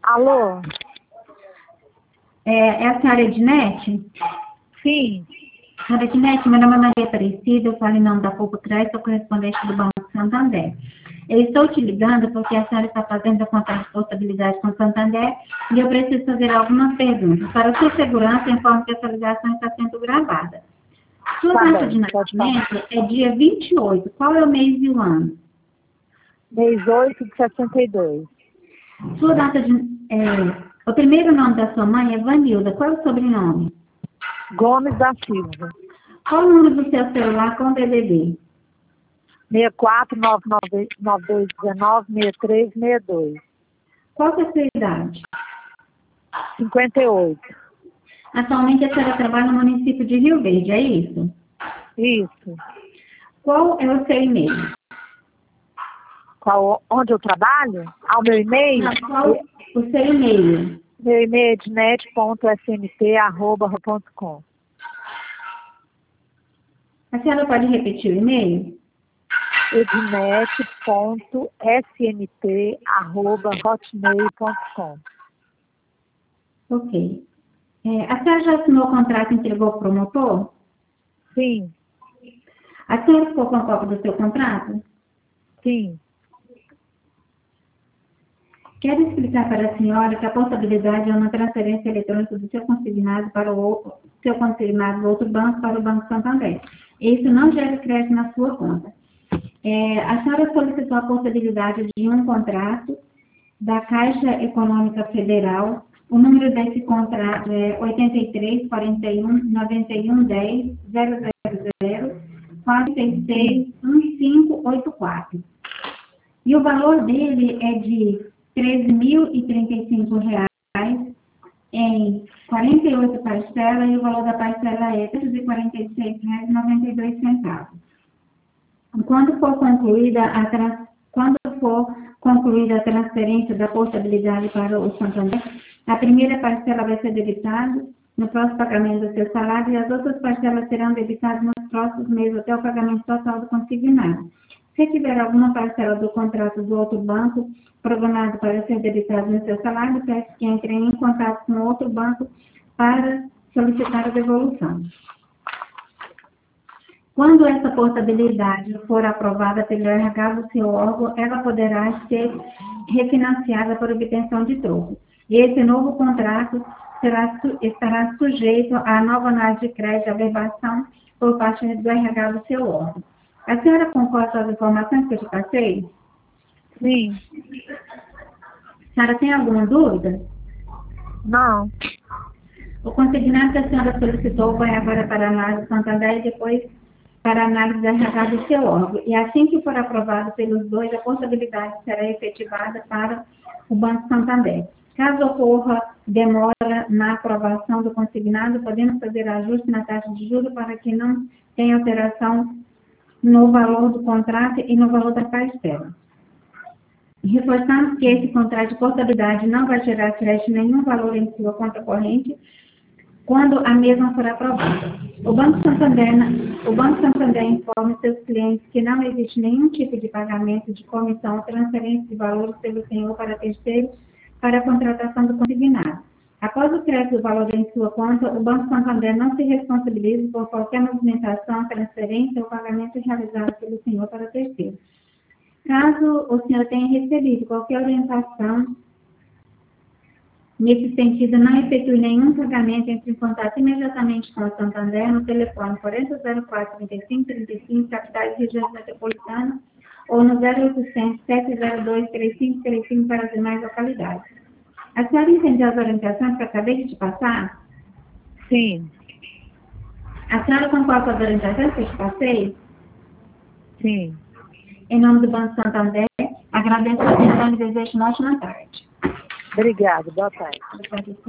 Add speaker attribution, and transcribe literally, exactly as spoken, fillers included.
Speaker 1: Alô?
Speaker 2: É, é a senhora Ednete?
Speaker 1: Sim.
Speaker 2: Senhora Ednete, meu nome é Maria Aparecida, eu falo em nome da Poupa Crédito, sou correspondente do Banco Santander. Eu estou te ligando porque a senhora está fazendo a contrato de portabilidade com o Santander e eu preciso fazer algumas perguntas. Para a sua segurança, informo que essa ligação está sendo gravada. Sua
Speaker 1: Tá
Speaker 2: data
Speaker 1: bem,
Speaker 2: de
Speaker 1: pode falar.
Speaker 2: nascimento é dia vinte e oito. Qual é o mês e o ano?
Speaker 1: Mês oito de sessenta e dois.
Speaker 2: Sua data de... É, o primeiro nome da sua mãe é Vanilda. Qual é o sobrenome?
Speaker 1: Gomes da Silva.
Speaker 2: Qual o número do seu celular com D D D?
Speaker 1: seis quatro nove nove nove dois um nove seis três seis dois.
Speaker 2: Qual que é a sua idade?
Speaker 1: cinquenta e oito.
Speaker 2: Atualmente a senhora trabalha no município de Rio Verde, é isso?
Speaker 1: Isso.
Speaker 2: Qual é o seu e-mail?
Speaker 1: Qual, onde eu trabalho? Ah, o meu e-mail?
Speaker 2: Não, qual o seu e-mail?
Speaker 1: Meu e-mail é ednet ponto s m t arroba ponto com.
Speaker 2: A senhora pode repetir o e-mail?
Speaker 1: ednet ponto s m t arroba hotmail ponto com.
Speaker 2: Ok. É, a senhora já assinou o contrato e entregou para o promotor?
Speaker 1: Sim,
Speaker 2: A senhora ficou com a cópia do seu contrato?
Speaker 1: sim.
Speaker 2: Quero explicar para a senhora que a portabilidade é uma transferência eletrônica do seu consignado para o outro, seu consignado do outro banco para o Banco Santander. Isso não gera crédito na sua conta. É, a senhora solicitou a portabilidade de um contrato da Caixa Econômica Federal. O número desse contrato é oito três, quarenta e um, noventa e um, dez, zero zero zero, quatro seis seis, um cinco oito quatro. E o valor dele é de treze mil e trinta e cinco reais em quarenta e oito parcelas, e o valor da parcela é trezentos e quarenta e seis reais e noventa e dois centavos. Quando for concluída a trans... Quando for concluída a transferência da portabilidade para o Santander, a primeira parcela vai ser debitada no próximo pagamento do seu salário e as outras parcelas serão debitadas nos próximos meses até o pagamento total do consignado. Se tiver alguma parcela do contrato do outro banco programado para ser debitado no seu salário, peço que entre em contato com outro banco para solicitar a devolução. Quando essa portabilidade for aprovada pelo R H do seu órgão, ela poderá ser refinanciada por obtenção de troco. Esse novo contrato será, estará sujeito à nova análise de crédito e averbação por parte do R H do seu órgão. A senhora concorda com as informações que eu te passei?
Speaker 1: Sim.
Speaker 2: A senhora tem alguma dúvida?
Speaker 1: Não.
Speaker 2: O consignado que a senhora solicitou vai agora para a análise do Santander e depois para a análise do R H do seu órgão. E assim que for aprovado pelos dois, a portabilidade será efetivada para o Banco Santander. Caso ocorra demora na aprovação do consignado, podemos fazer ajuste na taxa de juros para que não tenha alteração no valor do contrato e no valor da parcela. Reforçamos que esse contrato de portabilidade não vai gerar crédito nenhum valor em sua conta corrente quando a mesma for aprovada. O Banco Santander, o Banco Santander informa seus clientes que não existe nenhum tipo de pagamento de comissão ou transferência de valores pelo senhor para terceiro para a contratação do consignado. Após o crédito do valor em sua conta, o Banco Santander não se responsabiliza por qualquer movimentação, transferência ou pagamento realizado pelo senhor para terceiro. Caso o senhor tenha recebido qualquer orientação nesse sentido, não efetue nenhum pagamento, entre em contato imediatamente com o Santander no telefone quarenta zero quatro, trinta e cinco, trinta e cinco, capitais e regiões metropolitanas, ou no zero oitocentos, sete zero dois, três cinco três cinco para as demais localidades. A senhora entendeu as orientações que eu acabei de te passar?
Speaker 1: Sim.
Speaker 2: A senhora concorda com as orientações que eu te passei?
Speaker 1: Sim.
Speaker 2: Em nome do Banco Santander, agradeço a atenção e desejo uma ótima tarde.
Speaker 1: Obrigada. Boa tarde.